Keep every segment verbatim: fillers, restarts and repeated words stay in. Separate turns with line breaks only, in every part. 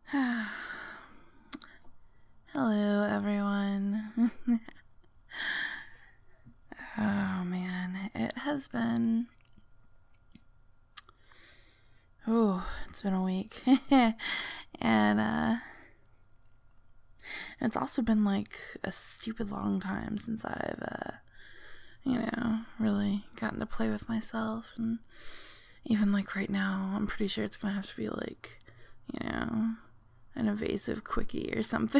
Hello, everyone. Oh, man. It has been... Oh, it's been a week. And, uh... it's also been, like, a stupid long time since I've, uh... you know, really gotten to play with myself. And even, like, right now, I'm pretty sure it's gonna have to be, like, you know... an invasive quickie or something.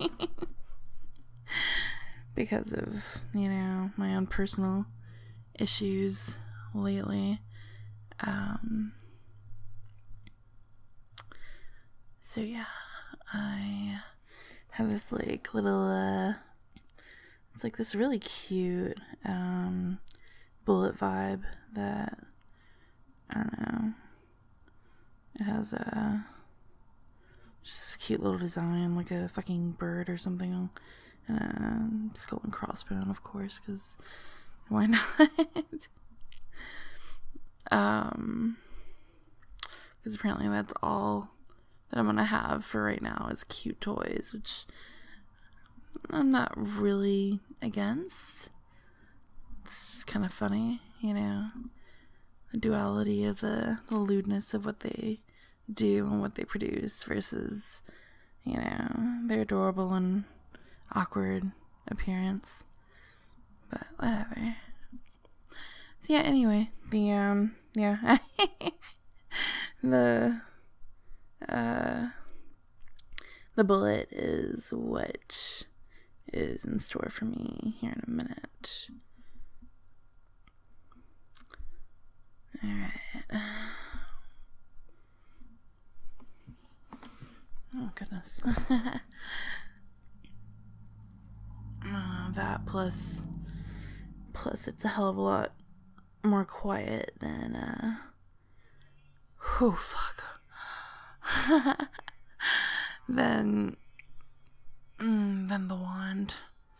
Because of, you know, my own personal issues lately. Um, so yeah, I have this like little, uh, it's like this really cute, um, bullet vibe that, I don't know, it has a, just a cute little design, like a fucking bird or something, and a skull and crossbone, of course, because why not? um, because apparently that's all that I'm gonna have for right now is cute toys, which I'm not really against. It's just kind of funny, you know, the duality of the, the lewdness of what they do and what they produce versus, you know, their adorable and awkward appearance. But whatever. So yeah, anyway, the um yeah the uh the bullet is what is in store for me here in a minute. Alright. Oh, goodness. uh, that plus, plus it's a hell of a lot more quiet than, uh, oh, fuck. than, mm, than the wand.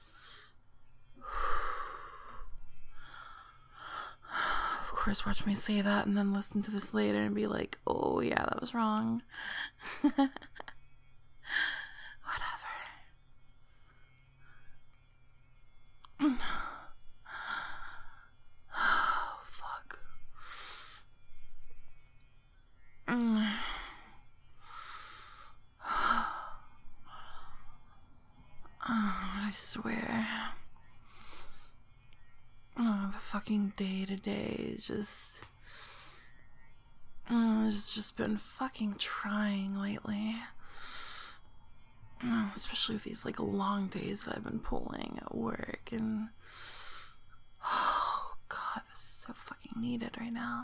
Of course, watch me say that and then listen to this later and be like, oh, yeah, that was wrong. Whatever. Oh, fuck. Mm. Oh, I swear. Oh, the fucking day to day is just... Oh, it's just been fucking trying lately. Oh, especially with these, like, long days that I've been pulling at work, and... Oh, God, this is so fucking needed right now.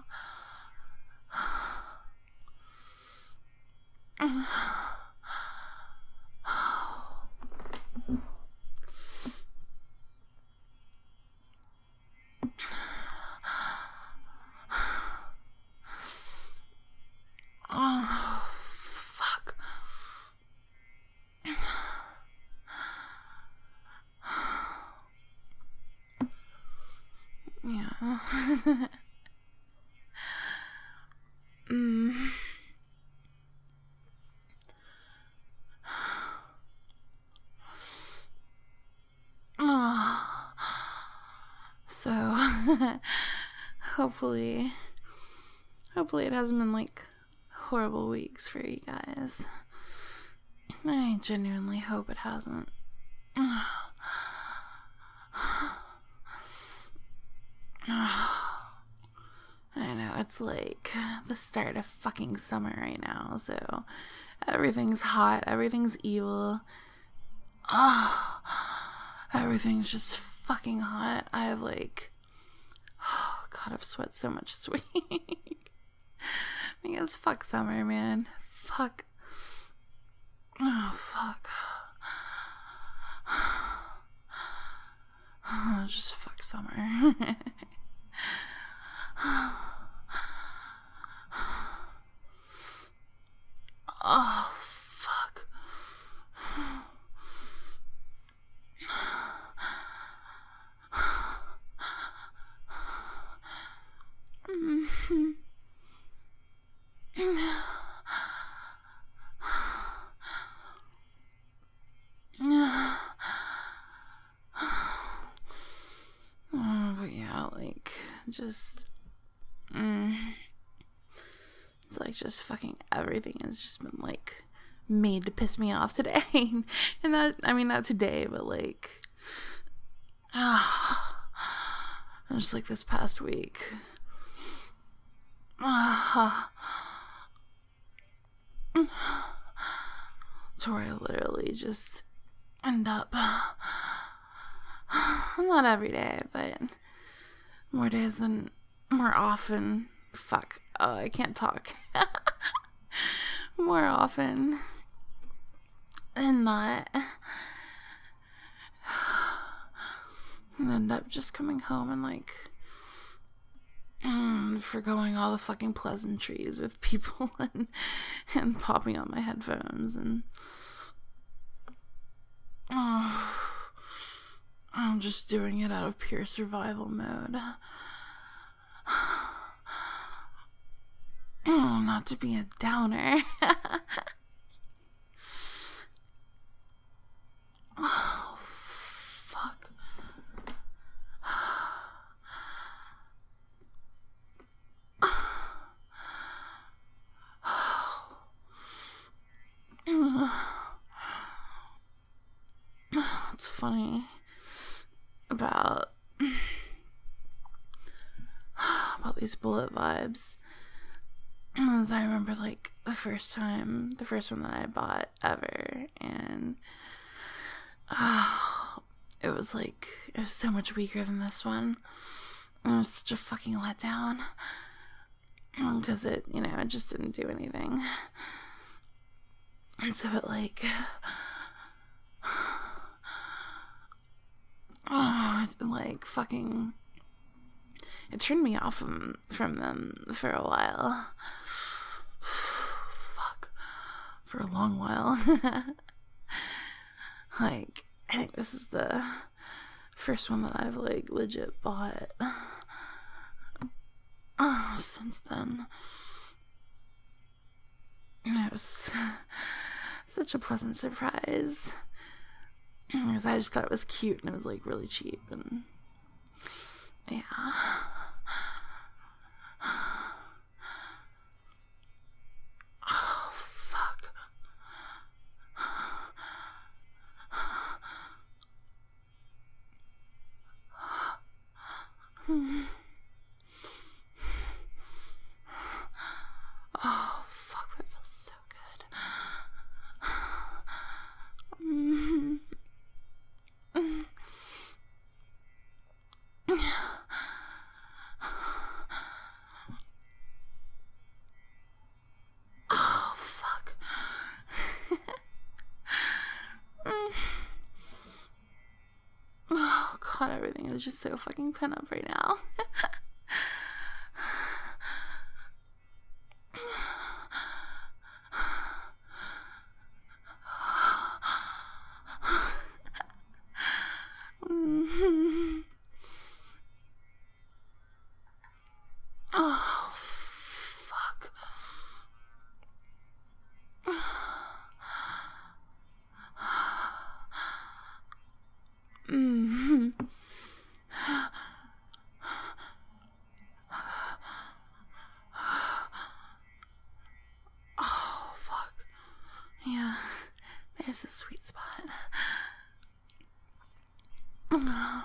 Oh, fuck. Yeah. mm. Oh. So, hopefully, hopefully it hasn't been like horrible weeks for you guys. I genuinely hope it hasn't. I know, it's like the start of fucking summer right now, so everything's hot, everything's evil. Oh, everything's just fucking hot. I have like, oh god, I've sweat so much this week. Because fuck summer, man. Fuck. Oh, fuck. Oh, just fuck summer. Oh, fuck. just, mm, it's like just fucking everything has just been like made to piss me off today. And that, I mean, not today, but like, ah, uh, just like this past week. Ah, uh, to where I literally just end up, not every day, but more days than, more often, fuck, oh, I can't talk, more often than not, and end up just coming home and like, mm, forgoing all the fucking pleasantries with people and, and popping on my headphones and, oh, I'm just doing it out of pure survival mode. Oh, not to be a downer. Oh, fuck. It's funny about about these bullet vibes. As I remember, like the first time, the first one that I bought ever, and oh, it was like it was so much weaker than this one. It was such a fucking letdown because it, you know, it just didn't do anything, and so it like. Oh, like fucking, it turned me off from, from them for a while. Fuck. For a long while. Like, I think this is the first one that I've like legit bought. Oh, since then. And it was such a pleasant surprise. Because I just thought it was cute and it was like really cheap and yeah. Oh, fuck. Oh, fuck, that feels so good. Mm-hmm. Oh, fuck. Oh, God, everything is just so fucking pent up right now. Mm-hmm. Oh, fuck. Mm-hmm. Oh, fuck. Yeah, there's a sweet spot. Mm.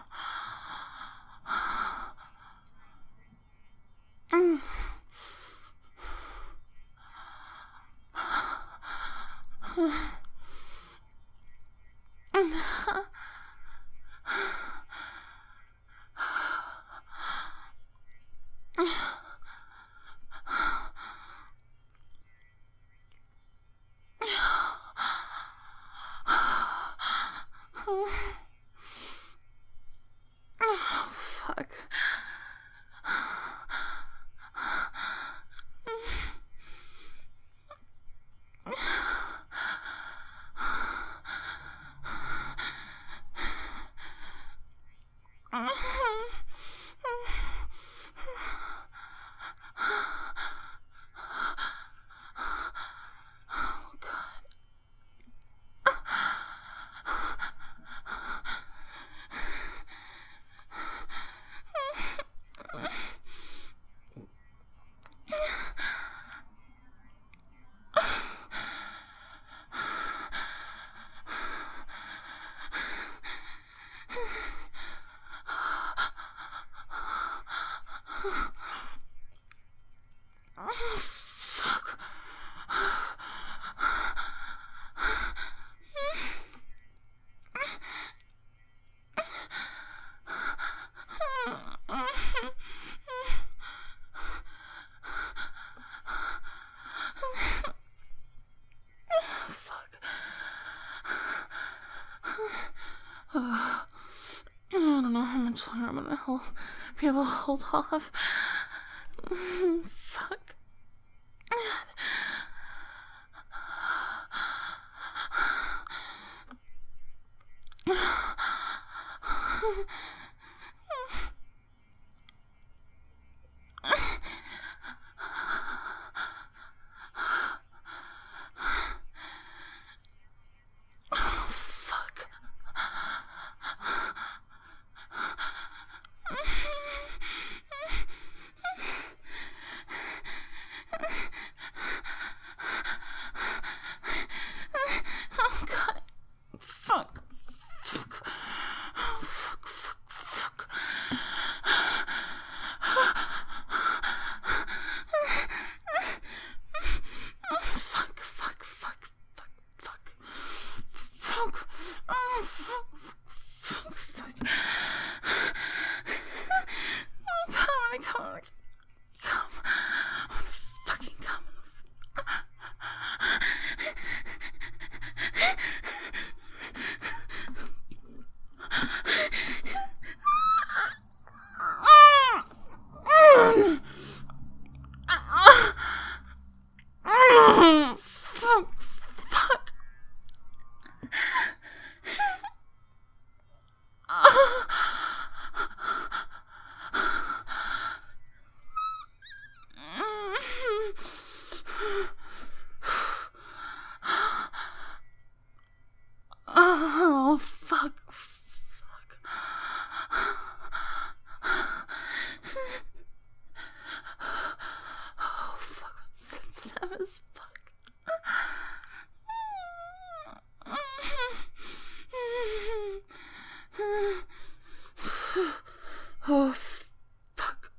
Uh, I don't know how much longer I'm gonna hold, be able to hold off. Fuck. Oh god. Fuck. Fuck. Oh, fuck, fuck, fuck. Fuck, fuck, fuck, fuck, fuck. Fuck. Oh, fuck, fuck, fuck. Oh, come on, come on. Come. I wanna fucking come. Fuck, fuck. Oh, fuck, fuck. Oh, fuck, that's sensitive as fuck. Oh, fuck.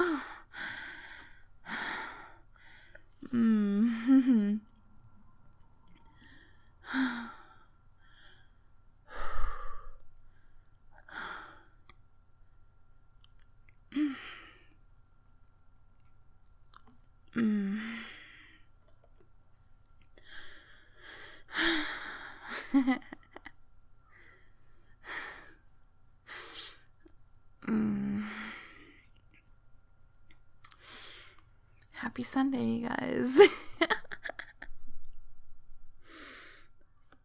Mm-hmm. Mm. mm. Happy Sunday, you guys.